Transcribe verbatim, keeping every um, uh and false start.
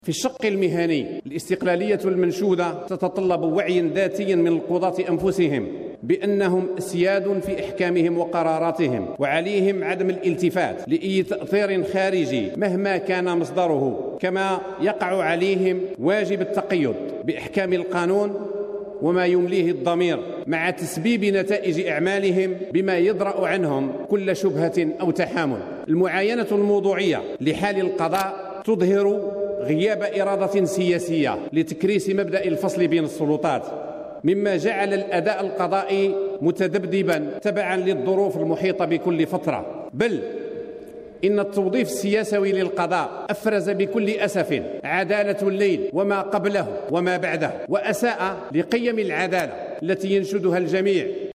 في الشق المهني، الاستقلالية المنشودة تتطلب وعي ذاتي من القضاة أنفسهم بأنهم أسياد في إحكامهم وقراراتهم، وعليهم عدم الالتفات لأي تأثير خارجي مهما كان مصدره، كما يقع عليهم واجب التقيد بإحكام القانون وما يمليه الضمير، مع تسبيب نتائج أعمالهم بما يدرأ عنهم كل شبهة أو تحامل. المعاينة الموضوعية لحال القضاء تظهر غياب إرادة سياسية لتكريس مبدأ الفصل بين السلطات، مما جعل الأداء القضائي متذبذبا تبعا للظروف المحيطة بكل فترة. بل إن التوظيف السياسي للقضاء أفرز بكل أسف عدالة الليل وما قبله وما بعده، وأساء لقيم العدالة التي ينشدها الجميع